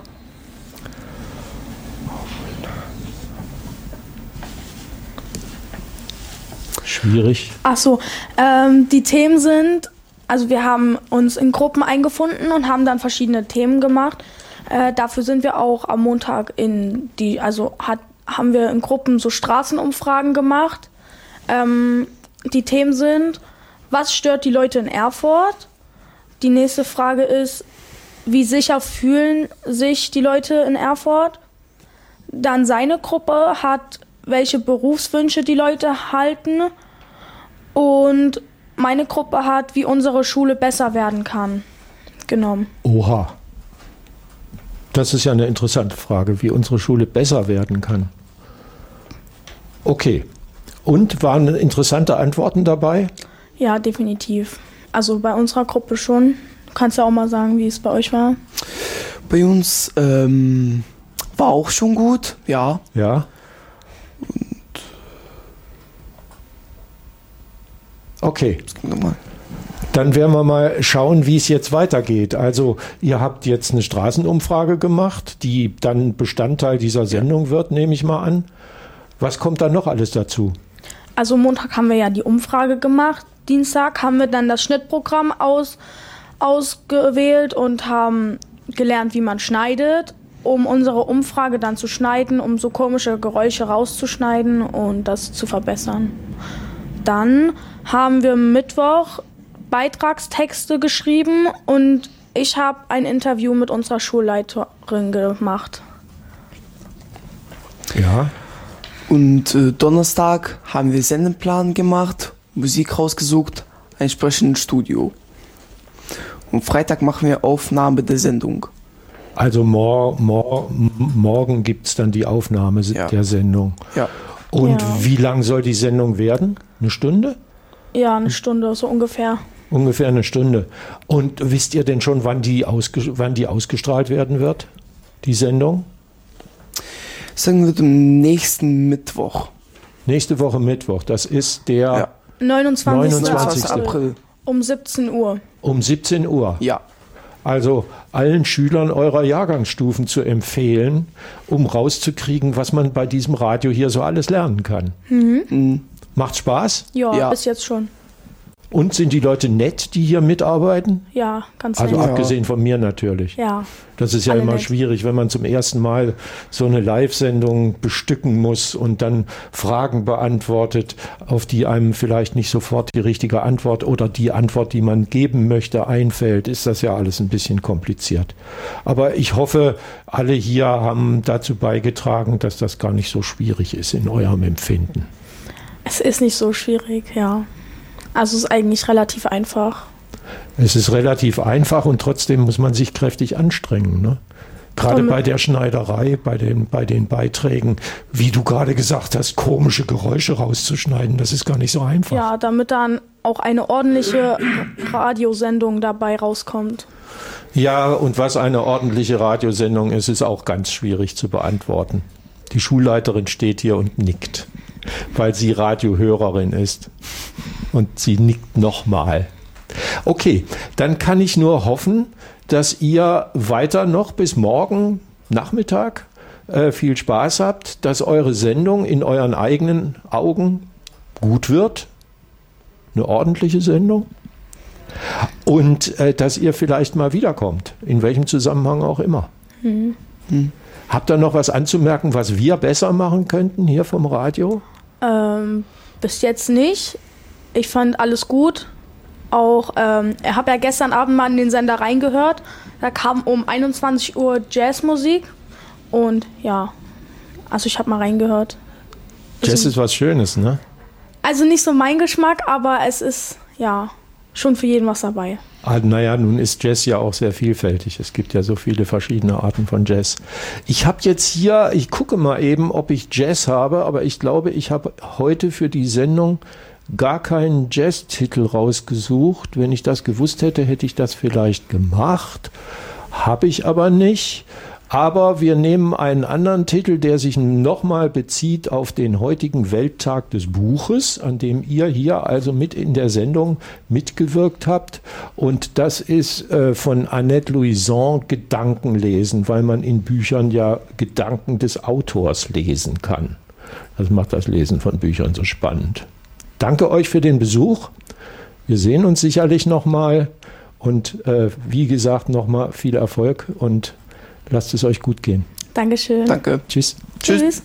Schwierig. Ach so, ähm, die Themen sind, also wir haben uns in Gruppen eingefunden und haben dann verschiedene Themen gemacht. Äh, dafür sind wir auch am Montag in die, also hat, haben wir in Gruppen so Straßenumfragen gemacht. Ähm, die Themen sind, was stört die Leute in Erfurt? Die nächste Frage ist, wie sicher fühlen sich die Leute in Erfurt? Dann seine Gruppe hat, welche Berufswünsche die Leute halten. Und meine Gruppe hat, wie unsere Schule besser werden kann, genommen. Oha. Das ist ja eine interessante Frage, wie unsere Schule besser werden kann. Okay. Und waren interessante Antworten dabei? Ja, definitiv. Also bei unserer Gruppe schon. Du kannst ja auch mal sagen, wie es bei euch war. Bei uns ähm, war auch schon gut, ja. Ja. Okay. Nochmal. Dann werden wir mal schauen, wie es jetzt weitergeht. Also ihr habt jetzt eine Straßenumfrage gemacht, die dann Bestandteil dieser Sendung wird, nehme ich mal an. Was kommt dann noch alles dazu? Also Montag haben wir ja die Umfrage gemacht. Dienstag haben wir dann das Schnittprogramm aus, ausgewählt und haben gelernt, wie man schneidet, um unsere Umfrage dann zu schneiden, um so komische Geräusche rauszuschneiden und das zu verbessern. Dann haben wir Mittwoch Beitragstexte geschrieben und ich habe ein Interview mit unserer Schulleiterin gemacht. Ja. Und äh, Donnerstag haben wir Sendeplan gemacht, Musik rausgesucht, ein sprechendes Studio. Und Freitag machen wir Aufnahme der Sendung. Also mor mor morgen gibt es dann die Aufnahme Ja. der Sendung. Ja. Und Ja. wie lang soll die Sendung werden? Eine Stunde? Ja, eine Stunde, so ungefähr. Ungefähr eine Stunde. Und wisst ihr denn schon, wann die, ausge wann die ausgestrahlt werden wird, die Sendung? Sagen wir am nächsten Mittwoch. Nächste Woche Mittwoch. Das ist der Ja. neunundzwanzigsten neunundzwanzigsten April. Um siebzehn Uhr. Um siebzehn Uhr. Ja. Also allen Schülern eurer Jahrgangsstufen zu empfehlen, um rauszukriegen, was man bei diesem Radio hier so alles lernen kann. Mhm. Macht Spaß? Ja, Ja. bis jetzt schon. Und sind die Leute nett, die hier mitarbeiten? Ja, ganz Also nett. abgesehen von mir natürlich. Ja. Das ist ja Alle immer nett. schwierig, wenn man zum ersten Mal so eine Live-Sendung bestücken muss und dann Fragen beantwortet, auf die einem vielleicht nicht sofort die richtige Antwort oder die Antwort, die man geben möchte, einfällt, ist das ja alles ein bisschen kompliziert. Aber ich hoffe, alle hier haben dazu beigetragen, dass das gar nicht so schwierig ist in eurem Empfinden. Es ist nicht so schwierig, ja. Also es ist eigentlich relativ einfach. Es ist relativ einfach und trotzdem muss man sich kräftig anstrengen, ne? Gerade Und- bei der Schneiderei, bei den, bei den Beiträgen, wie du gerade gesagt hast, komische Geräusche rauszuschneiden, das ist gar nicht so einfach. Ja, damit dann auch eine ordentliche Radiosendung dabei rauskommt. Ja, und was eine ordentliche Radiosendung ist, ist auch ganz schwierig zu beantworten. Die Schulleiterin steht hier und nickt, weil sie Radiohörerin ist. Und sie nickt nochmal. Okay, dann kann ich nur hoffen, dass ihr weiter noch bis morgen Nachmittag äh, viel Spaß habt, dass eure Sendung in euren eigenen Augen gut wird. Eine ordentliche Sendung. Und äh, dass ihr vielleicht mal wiederkommt, in welchem Zusammenhang auch immer. Mhm. Hm. Habt ihr noch was anzumerken, was wir besser machen könnten hier vom Radio? Ähm, bis jetzt nicht. Ich fand alles gut. Auch, ähm, ich habe ja gestern Abend mal in den Sender reingehört. Da kam um einundzwanzig Uhr Jazzmusik. Und ja, also ich habe mal reingehört. Jazz ist was Schönes, ne? Also nicht so mein Geschmack, aber es ist ja schon für jeden was dabei. Ah, naja, nun ist Jazz ja auch sehr vielfältig. Es gibt ja so viele verschiedene Arten von Jazz. Ich habe jetzt hier, ich gucke mal eben, ob ich Jazz habe, aber ich glaube, ich habe heute für die Sendung gar keinen Jazz-Titel rausgesucht. Wenn ich das gewusst hätte, hätte ich das vielleicht gemacht. Habe ich aber nicht. Aber wir nehmen einen anderen Titel, der sich nochmal bezieht auf den heutigen Welttag des Buches, an dem ihr hier also mit in der Sendung mitgewirkt habt. Und das ist äh, von Annette Louison Gedankenlesen, weil man in Büchern ja Gedanken des Autors lesen kann. Das macht das Lesen von Büchern so spannend. Danke euch für den Besuch. Wir sehen uns sicherlich nochmal. Und äh, wie gesagt, nochmal viel Erfolg und lasst es euch gut gehen. Dankeschön. Danke. Tschüss. Tschüss. Tschüss.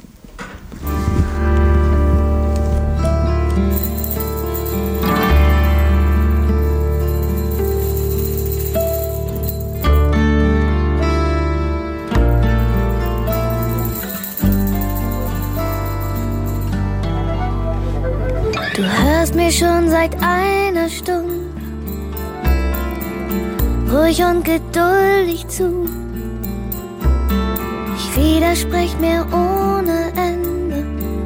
Du hörst mir schon seit einer Stunde ruhig und geduldig zu. Ich widersprech mir ohne Ende,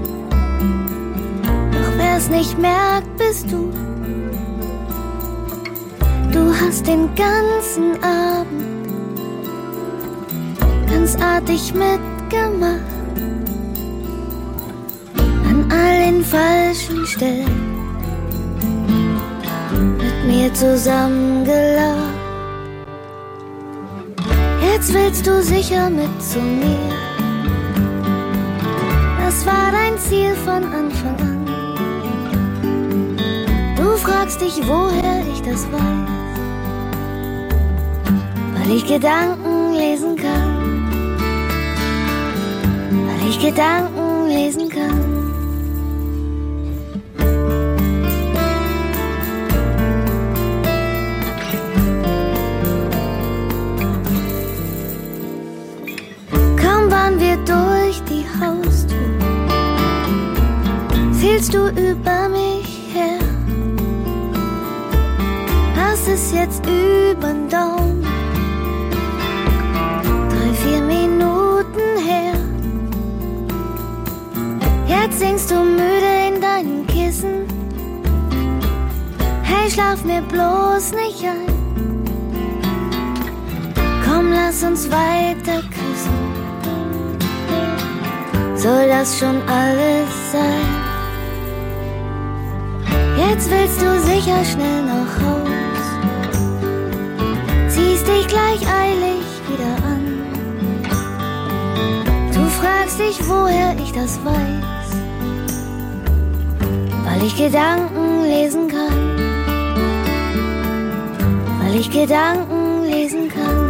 doch wer's nicht merkt, bist du. Du hast den ganzen Abend ganz artig mitgemacht, an all den falschen Stellen mit mir zusammen gelacht. Jetzt willst du sicher mit zu mir. Das war dein Ziel von Anfang an. Du fragst dich, woher ich das weiß. Weil ich Gedanken lesen kann. Weil ich Gedanken lesen kann. Wir durch die Haustür, fielst du über mich her. Das ist jetzt übern Daumen, drei, vier Minuten her. Jetzt singst du müde in deinem Kissen. Hey, schlaf mir bloß nicht ein. Komm, lass uns weiter küssen. Soll das schon alles sein? Jetzt willst du sicher schnell nach Haus, ziehst dich gleich eilig wieder an. Du fragst dich, woher ich das weiß, weil ich Gedanken lesen kann, weil ich Gedanken lesen kann.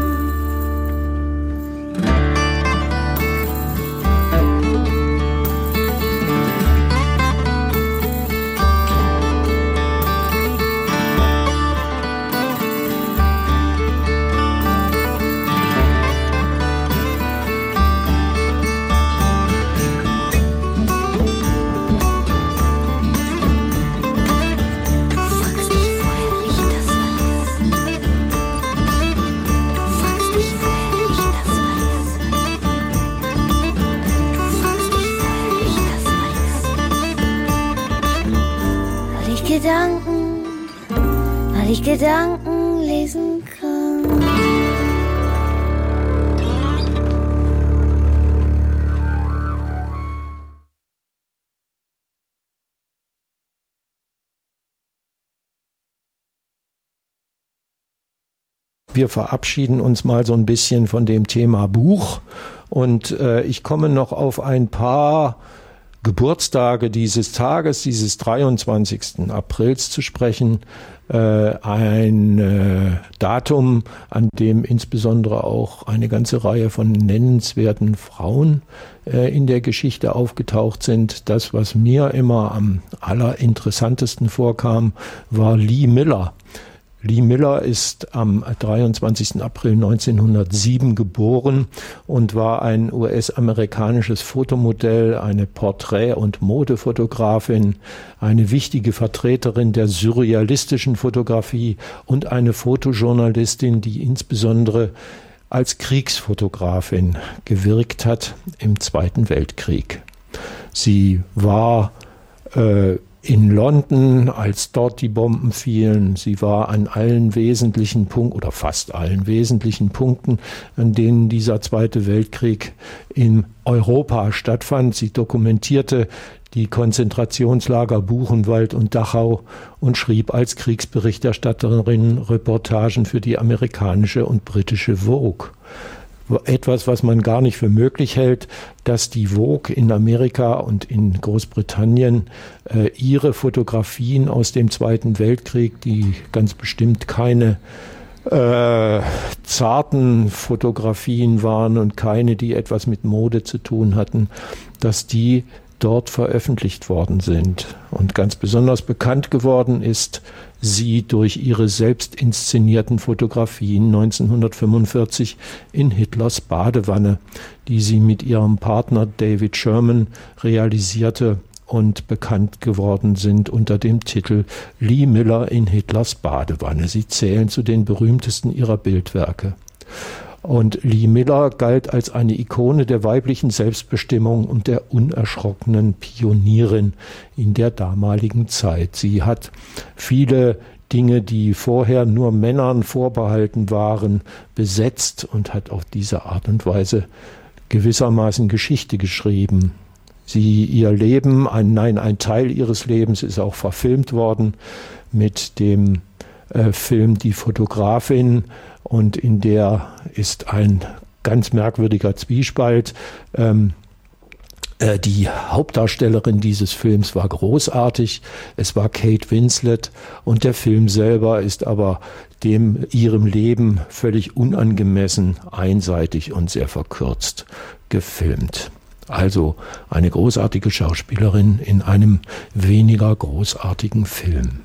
Gedanken, weil ich Gedanken lesen kann. Wir verabschieden uns mal so ein bisschen von dem Thema Buch und äh, ich komme noch auf ein paar Geburtstage dieses Tages, dieses dreiundzwanzigsten Aprils zu sprechen, äh, ein äh, Datum, an dem insbesondere auch eine ganze Reihe von nennenswerten Frauen äh, in der Geschichte aufgetaucht sind. Das, was mir immer am allerinteressantesten vorkam, war Lee Miller. Lee Miller ist am dreiundzwanzigsten April neunzehnhundertsieben geboren und war ein U S-amerikanisches Fotomodell, eine Porträt- und Modefotografin, eine wichtige Vertreterin der surrealistischen Fotografie und eine Fotojournalistin, die insbesondere als Kriegsfotografin gewirkt hat im Zweiten Weltkrieg. Sie war äh, in London, als dort die Bomben fielen. Sie war an allen wesentlichen Punkten oder fast allen wesentlichen Punkten, an denen dieser Zweite Weltkrieg in Europa stattfand. Sie dokumentierte die Konzentrationslager Buchenwald und Dachau und schrieb als Kriegsberichterstatterin Reportagen für die amerikanische und britische Vogue. Etwas, was man gar nicht für möglich hält, dass die Vogue in Amerika und in Großbritannien äh, ihre Fotografien aus dem Zweiten Weltkrieg, die ganz bestimmt keine äh, zarten Fotografien waren und keine, die etwas mit Mode zu tun hatten, dass die dort veröffentlicht worden sind. Und ganz besonders bekannt geworden ist sie durch ihre selbst inszenierten Fotografien neunzehnhundertfünfundvierzig in Hitlers Badewanne, die sie mit ihrem Partner David Sherman realisierte und bekannt geworden sind unter dem Titel Lee Miller in Hitlers Badewanne. Sie zählen zu den berühmtesten ihrer Bildwerke. Und Lee Miller galt als eine Ikone der weiblichen Selbstbestimmung und der unerschrockenen Pionierin in der damaligen Zeit. Sie hat viele Dinge, die vorher nur Männern vorbehalten waren, besetzt und hat auf diese Art und Weise gewissermaßen Geschichte geschrieben. Sie, ihr Leben, ein, nein, ein Teil ihres Lebens ist auch verfilmt worden mit dem äh, Film Die Fotografin, und in der ist ein ganz merkwürdiger Zwiespalt. Ähm, äh, die Hauptdarstellerin dieses Films war großartig, es war Kate Winslet, und der Film selber ist aber dem ihrem Leben völlig unangemessen, einseitig und sehr verkürzt gefilmt. Also eine großartige Schauspielerin in einem weniger großartigen Film.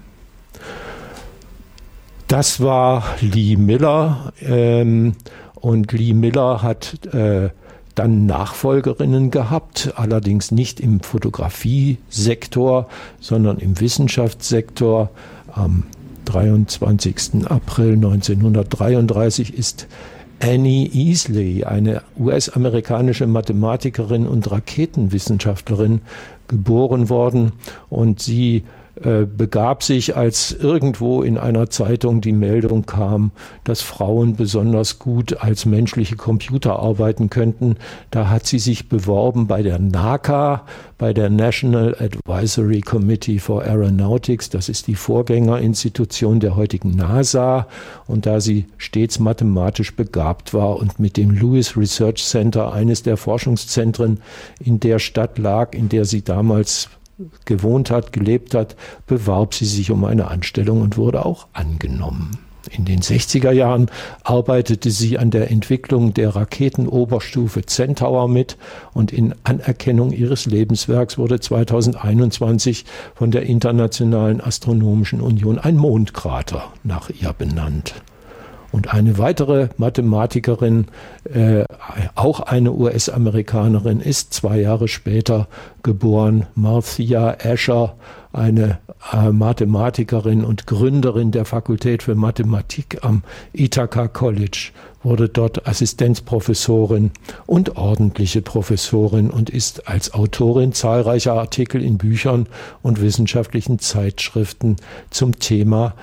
Das war Lee Miller, ähm, und Lee Miller hat äh, dann Nachfolgerinnen gehabt, allerdings nicht im Fotografiesektor, sondern im Wissenschaftssektor. Am dreiundzwanzigsten April neunzehnhundertdreiunddreißig ist Annie Easley, eine U S-amerikanische Mathematikerin und Raketenwissenschaftlerin, geboren worden, und sie äh, begab sich, als irgendwo in einer Zeitung die Meldung kam, dass Frauen besonders gut als menschliche Computer arbeiten könnten. Da hat sie sich beworben bei der NACA, bei der National Advisory Committee for Aeronautics. Das ist die Vorgängerinstitution der heutigen NASA. Und da sie stets mathematisch begabt war und mit dem Lewis Research Center, eines der Forschungszentren in der Stadt lag, in der sie damals gewohnt hat, gelebt hat, bewarb sie sich um eine Anstellung und wurde auch angenommen. In den sechziger Jahren arbeitete sie an der Entwicklung der Raketenoberstufe Centaur mit und in Anerkennung ihres Lebenswerks wurde zweitausendeinundzwanzig von der Internationalen Astronomischen Union ein Mondkrater nach ihr benannt. Und eine weitere Mathematikerin, äh, auch eine U S-Amerikanerin, ist zwei Jahre später geboren, Marcia Escher, eine äh, Mathematikerin und Gründerin der Fakultät für Mathematik am Ithaca College, wurde dort Assistenzprofessorin und ordentliche Professorin und ist als Autorin zahlreicher Artikel in Büchern und wissenschaftlichen Zeitschriften zum Thema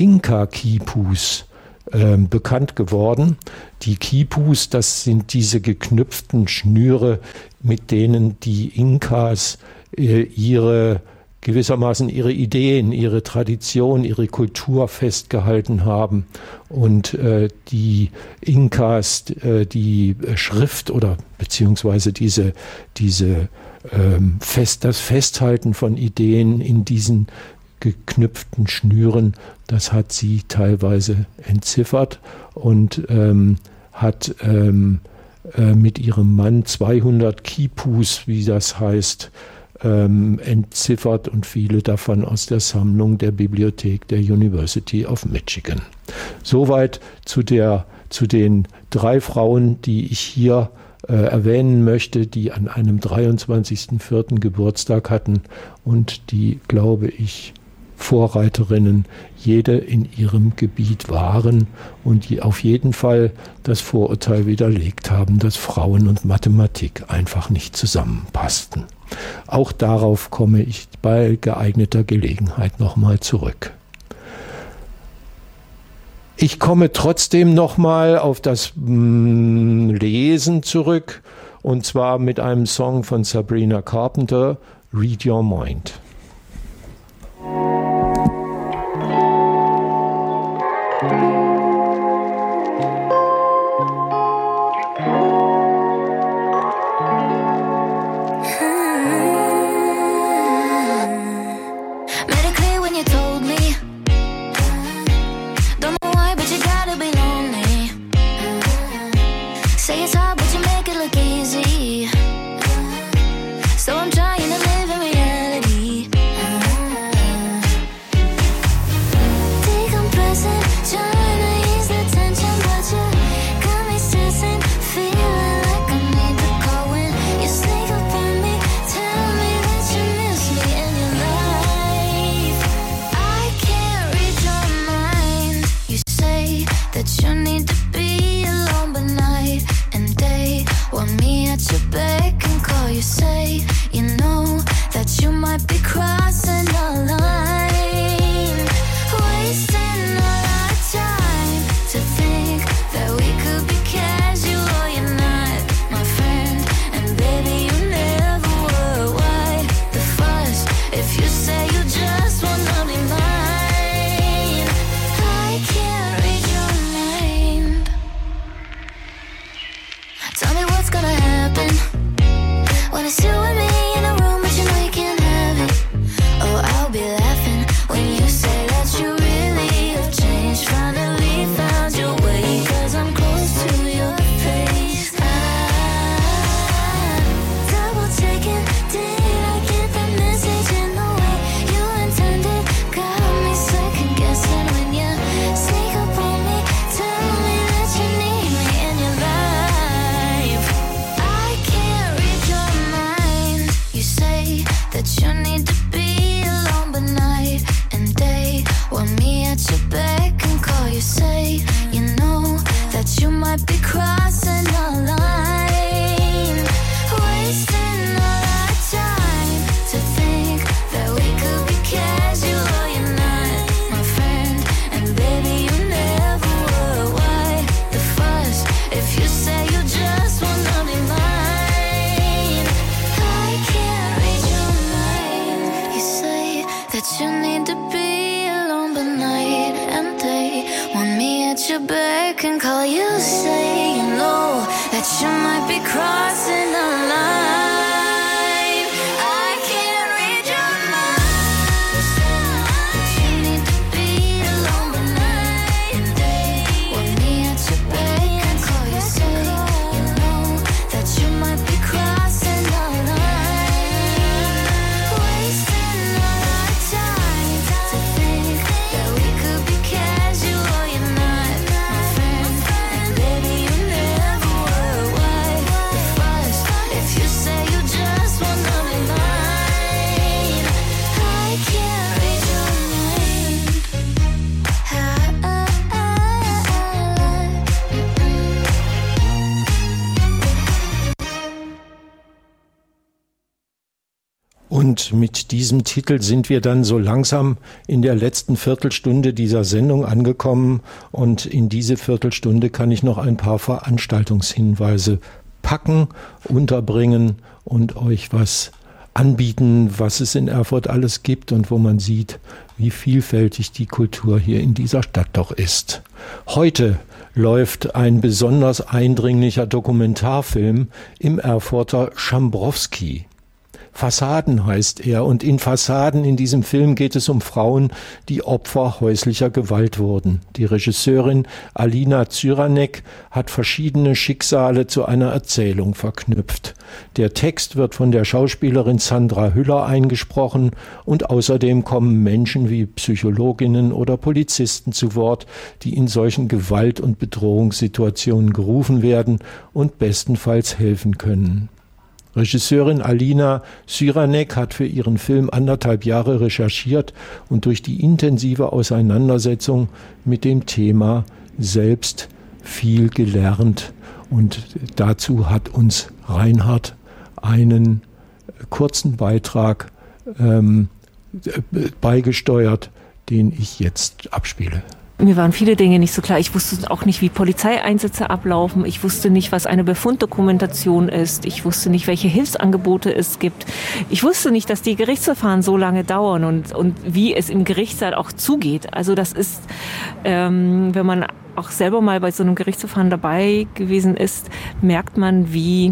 Inka-Quipus Ähm, bekannt geworden. Die Quipus, das sind diese geknüpften Schnüre, mit denen die Inkas äh, ihre gewissermaßen ihre Ideen, ihre Tradition, ihre Kultur festgehalten haben. Und äh, die Inkas, äh, die Schrift oder beziehungsweise diese, diese ähm, fest, das Festhalten von Ideen in diesen geknüpften Schnüren, das hat sie teilweise entziffert und ähm, hat ähm, äh, mit ihrem Mann zweihundert Quipus, wie das heißt, ähm, entziffert und viele davon aus der Sammlung der Bibliothek der University of Michigan. Soweit zu der, zu den drei Frauen, die ich hier äh, erwähnen möchte, die an einem dreiundzwanzigsten vierten Geburtstag hatten und die, glaube ich, Vorreiterinnen jede in ihrem Gebiet waren und die auf jeden Fall das Vorurteil widerlegt haben, dass Frauen und Mathematik einfach nicht zusammenpassten. Auch darauf komme ich bei geeigneter Gelegenheit nochmal zurück. Ich komme trotzdem nochmal auf das mm, Lesen zurück und zwar mit einem Song von Sabrina Carpenter, Read Your Mind. When it's you and me in a room, but you know you can't have it. Und mit diesem Titel sind wir dann so langsam in der letzten Viertelstunde dieser Sendung angekommen. Und in diese Viertelstunde kann ich noch ein paar Veranstaltungshinweise packen, unterbringen und euch was anbieten, was es in Erfurt alles gibt und wo man sieht, wie vielfältig die Kultur hier in dieser Stadt doch ist. Heute läuft ein besonders eindringlicher Dokumentarfilm im Erfurter Schambrowski. Fassaden heißt er, und in Fassaden in diesem Film geht es um Frauen, die Opfer häuslicher Gewalt wurden. Die Regisseurin Alina Zyranek hat verschiedene Schicksale zu einer Erzählung verknüpft. Der Text wird von der Schauspielerin Sandra Hüller eingesprochen und außerdem kommen Menschen wie Psychologinnen oder Polizisten zu Wort, die in solchen Gewalt- und Bedrohungssituationen gerufen werden und bestenfalls helfen können. Regisseurin Alina Zyranek hat für ihren Film anderthalb Jahre recherchiert und durch die intensive Auseinandersetzung mit dem Thema selbst viel gelernt. Und dazu hat uns Reinhard einen kurzen Beitrag ähm, beigesteuert, den ich jetzt abspiele. Mir waren viele Dinge nicht so klar. Ich wusste auch nicht, wie Polizeieinsätze ablaufen. Ich wusste nicht, was eine Befunddokumentation ist. Ich wusste nicht, welche Hilfsangebote es gibt. Ich wusste nicht, dass die Gerichtsverfahren so lange dauern und, und wie es im Gerichtssaal auch zugeht. Also das ist, ähm, wenn man auch selber mal bei so einem Gerichtsverfahren dabei gewesen ist, merkt man, wie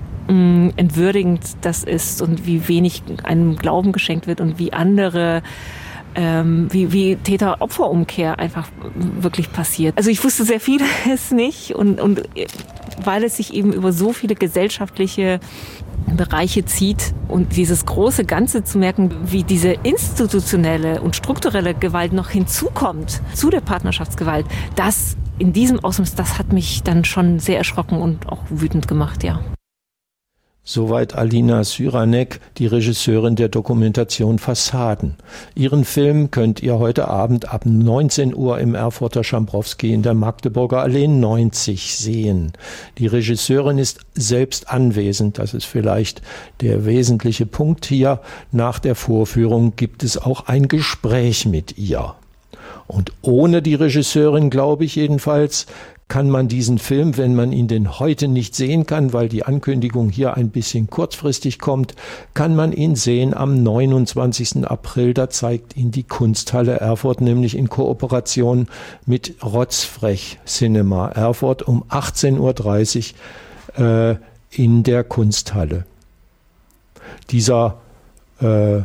mh, entwürdigend das ist und wie wenig einem Glauben geschenkt wird und wie andere Ähm, wie, wie Täter-Opfer-Umkehr einfach wirklich passiert. Also ich wusste sehr vieles nicht und, und weil es sich eben über so viele gesellschaftliche Bereiche zieht und dieses große Ganze zu merken, wie diese institutionelle und strukturelle Gewalt noch hinzukommt zu der Partnerschaftsgewalt, das in diesem Ausmaß, das hat mich dann schon sehr erschrocken und auch wütend gemacht, ja. Soweit Alina Zyranek, die Regisseurin der Dokumentation Fassaden. Ihren Film könnt ihr heute Abend ab neunzehn Uhr im Erfurter Schambrowski in der Magdeburger Allee neunzig sehen. Die Regisseurin ist selbst anwesend, das ist vielleicht der wesentliche Punkt hier. Nach der Vorführung gibt es auch ein Gespräch mit ihr. Und ohne die Regisseurin, glaube ich jedenfalls, kann man diesen Film, wenn man ihn denn heute nicht sehen kann, weil die Ankündigung hier ein bisschen kurzfristig kommt, kann man ihn sehen am neunundzwanzigsten April. Da zeigt ihn die Kunsthalle Erfurt, nämlich in Kooperation mit Rotzfrech Cinema Erfurt um achtzehn Uhr dreißig äh, in der Kunsthalle. Dieser äh,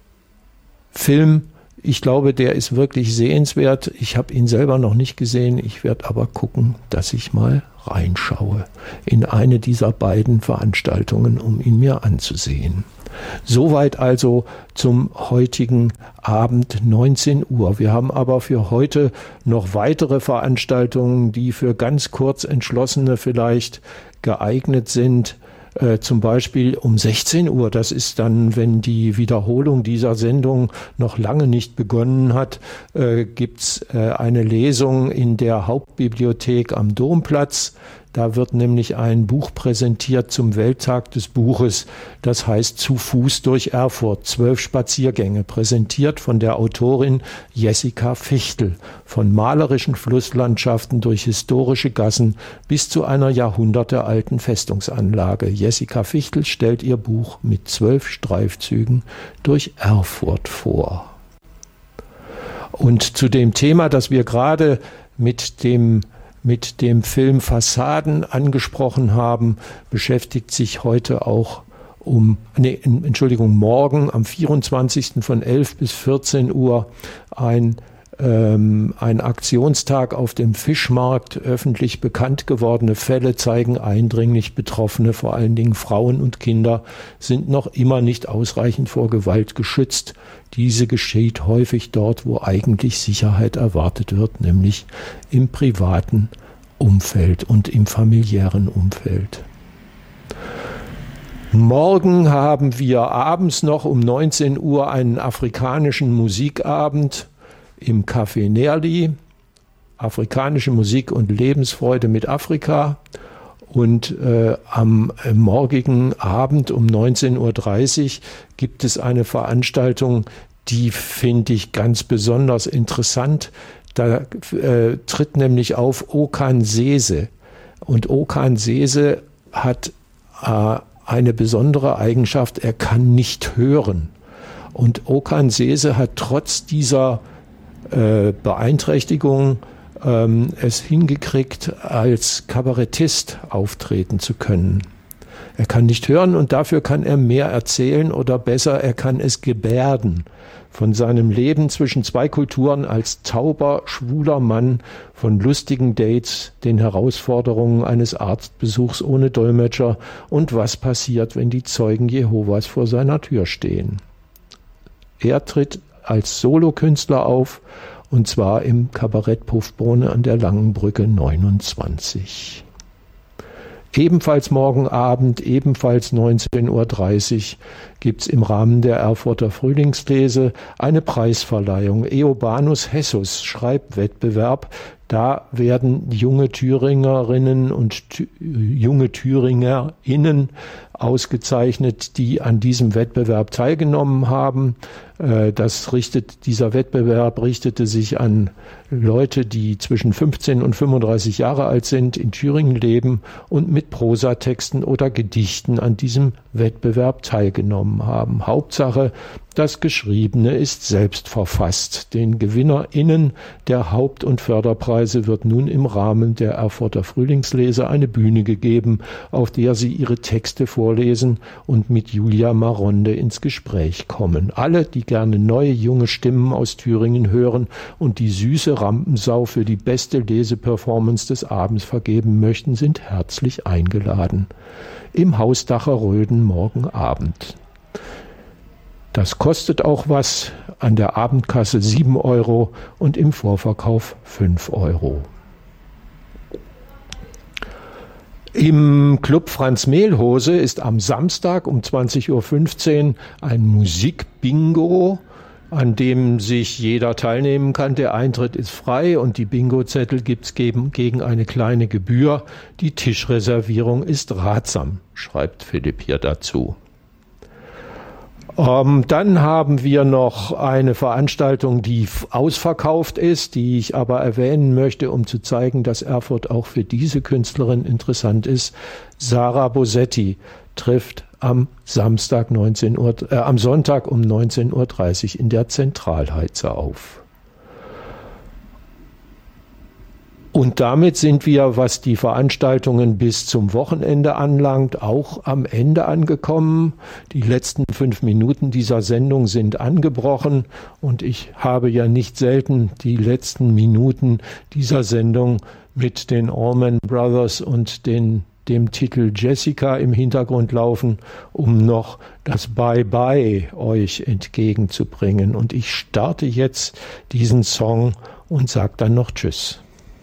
Film, ich glaube, der ist wirklich sehenswert. Ich habe ihn selber noch nicht gesehen. Ich werde aber gucken, dass ich mal reinschaue in eine dieser beiden Veranstaltungen, um ihn mir anzusehen. Soweit also zum heutigen Abend neunzehn Uhr. Wir haben aber für heute noch weitere Veranstaltungen, die für ganz kurz Entschlossene vielleicht geeignet sind. Äh, zum Beispiel um sechzehn Uhr, das ist dann, wenn die Wiederholung dieser Sendung noch lange nicht begonnen hat, äh, gibt's äh, eine Lesung in der Hauptbibliothek am Domplatz. Da wird nämlich ein Buch präsentiert zum Welttag des Buches, das heißt Zu Fuß durch Erfurt, zwölf Spaziergänge, präsentiert von der Autorin Jessica Fichtel, von malerischen Flusslandschaften durch historische Gassen bis zu einer jahrhundertealten Festungsanlage. Jessica Fichtel stellt ihr Buch mit zwölf Streifzügen durch Erfurt vor. Und zu dem Thema, das wir gerade mit dem mit dem Film Fassaden angesprochen haben, beschäftigt sich heute auch um, nee, Entschuldigung, morgen am vierundzwanzigsten von elf bis vierzehn Uhr ein, ähm, ein Aktionstag auf dem Fischmarkt. Öffentlich bekannt gewordene Fälle zeigen eindringlich, Betroffene, vor allen Dingen Frauen und Kinder, sind noch immer nicht ausreichend vor Gewalt geschützt. Diese geschieht häufig dort, wo eigentlich Sicherheit erwartet wird, nämlich im privaten Umfeld und im familiären Umfeld. Morgen haben wir abends noch um neunzehn Uhr einen afrikanischen Musikabend im Café Nerli. Afrikanische Musik und Lebensfreude mit Afrika. Und äh, am morgigen Abend um neunzehn Uhr dreißig gibt es eine Veranstaltung, die finde ich ganz besonders interessant. Da äh, tritt nämlich auf Okan Sese. Und Okan Sese hat äh, eine besondere Eigenschaft, er kann nicht hören. Und Okan Sese hat trotz dieser äh, Beeinträchtigung ähm, es hingekriegt, als Kabarettist auftreten zu können. Er kann nicht hören und dafür kann er mehr erzählen oder besser, er kann es gebärden. Von seinem Leben zwischen zwei Kulturen als tauber, schwuler Mann, von lustigen Dates, den Herausforderungen eines Arztbesuchs ohne Dolmetscher und was passiert, wenn die Zeugen Jehovas vor seiner Tür stehen. Er tritt als Solokünstler auf, und zwar im Kabarett Puffbohne an der Langen Brücke neunundzwanzig. Ebenfalls morgen Abend, ebenfalls neunzehn Uhr dreißig, gibt's im Rahmen der Erfurter Frühlingslese eine Preisverleihung. Eobanus Hessus Schreibwettbewerb. Da werden junge Thüringerinnen und junge ThüringerInnen ausgezeichnet, die an diesem Wettbewerb teilgenommen haben. Das richtet, dieser Wettbewerb richtete sich an Leute, die zwischen fünfzehn und fünfunddreißig Jahre alt sind, in Thüringen leben und mit Prosatexten oder Gedichten an diesem Wettbewerb teilgenommen haben. Hauptsache, das Geschriebene ist selbst verfasst. Den GewinnerInnen der Haupt- und Förderpreise wird nun im Rahmen der Erfurter Frühlingslese eine Bühne gegeben, auf der sie ihre Texte vorlesen und mit Julia Maronde ins Gespräch kommen. Alle, die gerne neue, junge Stimmen aus Thüringen hören und die süße Rampensau für die beste Leseperformance des Abends vergeben möchten, sind herzlich eingeladen. Im Haus Dacher-Röden morgen Abend. Das kostet auch was, an der Abendkasse sieben Euro und im Vorverkauf fünf Euro. Im Club Franz Mehlhose ist am Samstag um zwanzig Uhr fünfzehn ein Musikbingo, an dem sich jeder teilnehmen kann. Der Eintritt ist frei und die Bingo-Zettel gibt's gegen, gegen eine kleine Gebühr. Die Tischreservierung ist ratsam, schreibt Philipp hier dazu. Ähm, dann haben wir noch eine Veranstaltung, die ausverkauft ist, die ich aber erwähnen möchte, um zu zeigen, dass Erfurt auch für diese Künstlerin interessant ist. Sarah Bosetti trifft am Samstag neunzehn Uhr, äh, am Sonntag um neunzehn Uhr dreißig in der Zentralheize auf. Und damit sind wir, was die Veranstaltungen bis zum Wochenende anlangt, auch am Ende angekommen. Die letzten fünf Minuten dieser Sendung sind angebrochen und ich habe ja nicht selten die letzten Minuten dieser Sendung mit den Allman Brothers und den, dem Titel Jessica im Hintergrund laufen, um noch das Bye-Bye euch entgegenzubringen. Und ich starte jetzt diesen Song und sage dann noch Tschüss.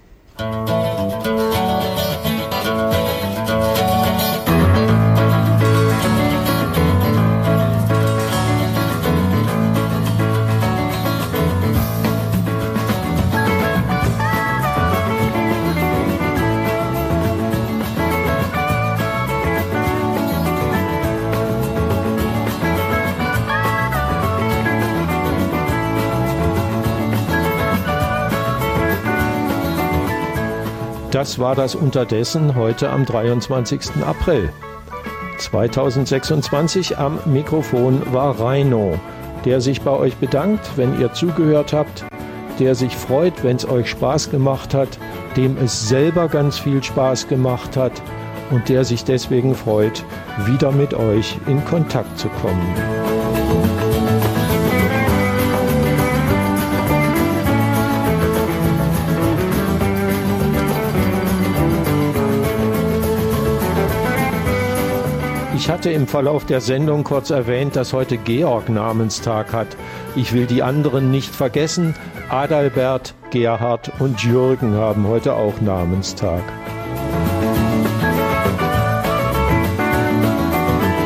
Das war das Unterdessen heute am dreiundzwanzigsten April zweitausendsechsundzwanzig. Am Mikrofon war Reino, der sich bei euch bedankt, wenn ihr zugehört habt, der sich freut, wenn es euch Spaß gemacht hat, dem es selber ganz viel Spaß gemacht hat und der sich deswegen freut, wieder mit euch in Kontakt zu kommen. Ich hatte im Verlauf der Sendung kurz erwähnt, dass heute Georg Namenstag hat. Ich will die anderen nicht vergessen. Adalbert, Gerhard und Jürgen haben heute auch Namenstag.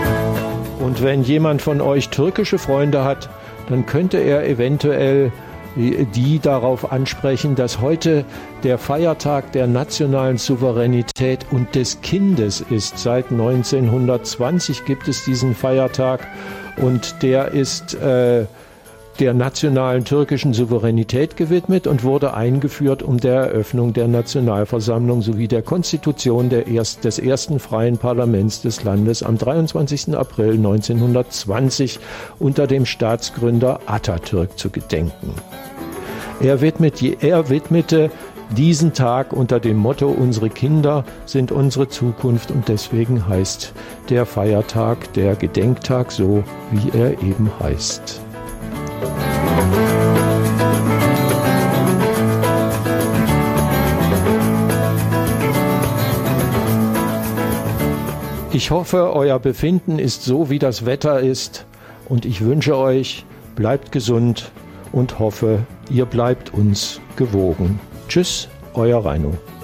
Und wenn jemand von euch türkische Freunde hat, dann könnte er eventuell die darauf ansprechen, dass heute der Feiertag der nationalen Souveränität und des Kindes ist. Seit neunzehnhundertzwanzig gibt es diesen Feiertag und der ist äh, der nationalen türkischen Souveränität gewidmet und wurde eingeführt um der Eröffnung der Nationalversammlung sowie der Konstitution der erst, des ersten freien Parlaments des Landes am dreiundzwanzigsten April neunzehnhundertzwanzig unter dem Staatsgründer Atatürk zu gedenken. Er, widmet, er widmete diesen Tag unter dem Motto „Unsere Kinder sind unsere Zukunft“ und deswegen heißt der Feiertag, der Gedenktag so, wie er eben heißt. Ich hoffe, euer Befinden ist so, wie das Wetter ist und ich wünsche euch, bleibt gesund und hoffe, ihr bleibt uns gewogen. Tschüss, euer Reino.